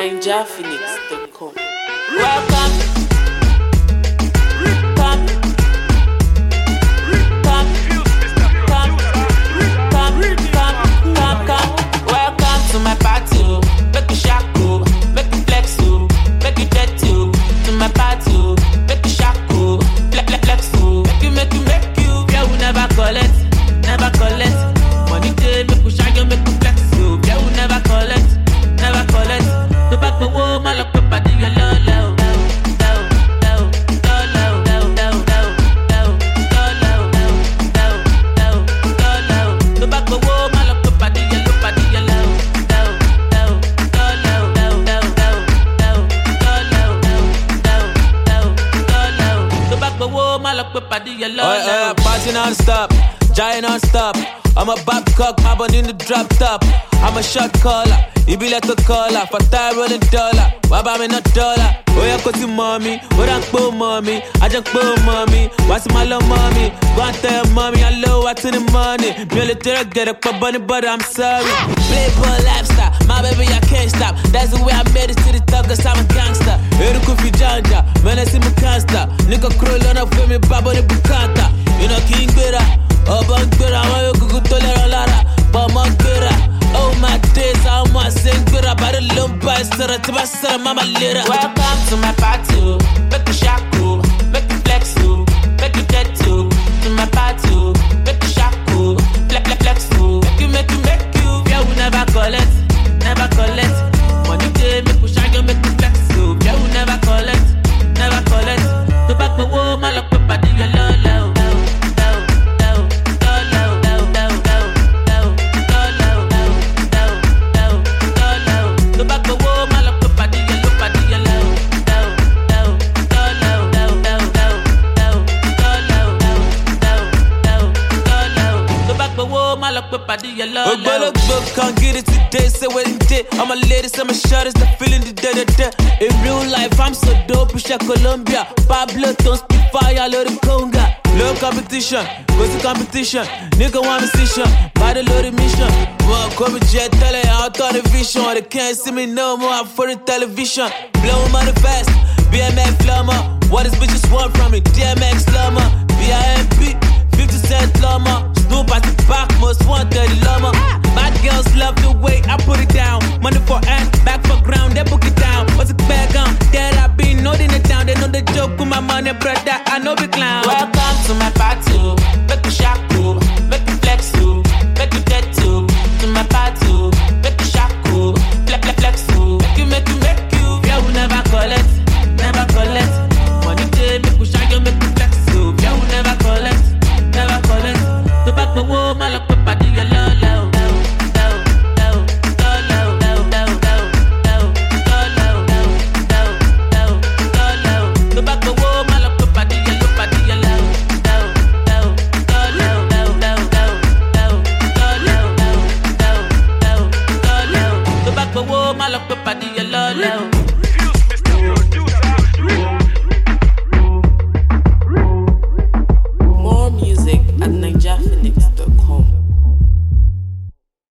NigerPhoenix.com. Welcome. Welcome to my party. Make you shaku, make you flex, make you jet to my party. Make you shaku, flex, make you. Yeah, we never collect. Money day, make you shine, make you flex. Yeah, we never collect. The back of woman, my look up at your low. Party non-stop, giant non-stop. I'm a Babcock, my bun in the drop top. I'm a shot caller, it be like a caller. For time rolling dollar, why buy me not dollar? Oh yeah, cause you mommy, what I'm poor mommy. I just poor mommy, what's my love mommy? Go and tell your mommy, I love what's in the money. Military get up, bunny, but I'm sorry. Playboy lifestyle, my baby, I can't stop. That's the way I made it to the top, cause I'm a gangster. Here could be Janja, man, I see me can't stop. Nigga crawl on up for me, babo the bukata. You know, King Bera, oh, Bangera, I want you to tolerate Lara, but Mangera. Oh my days, I'm a singer, but a lump is to my son, mama later. Welcome to my party. Make you shaku, make you flex, make you jet to my party. Make you shaku, flex, make you. Yeah, we never collect. Money day, make you shine, make you flex. Yeah, we never collect. The back of woman, my look up at your low. Look, can't get it today, say what it did. I'm a lady, some shot is the feeling the day. In real life, I'm so dope, push at Colombia. Pablo, don't speak fire, load the conga. Low competition, what's the competition? Nigga want me session, by the loaded mission. Well, come jet, tele, out on the vision. They can't see me no more, I'm for the television. Blow money fast, BMX flummer. What is bitches want from me? DMX slummer, BIMP, 50 Cent llama. Snoop at the back, most wanted llama. Bad girls love the way I put it down. Money for hand, back for ground, they book it down. What's a bag on? There I been holding it down. They know the joke with my money, brother. I know the clown. Welcome to my party. Make you shaku, make you flex, make you jet to my party. Make you shaku, flex, make you. Yeah, we never collect. Money day, make you shine, make you flex. Yeah, we never collect. The back of woman, my look up at your low. The back of woman, my look up at your low. The back of woman, my look up at your low.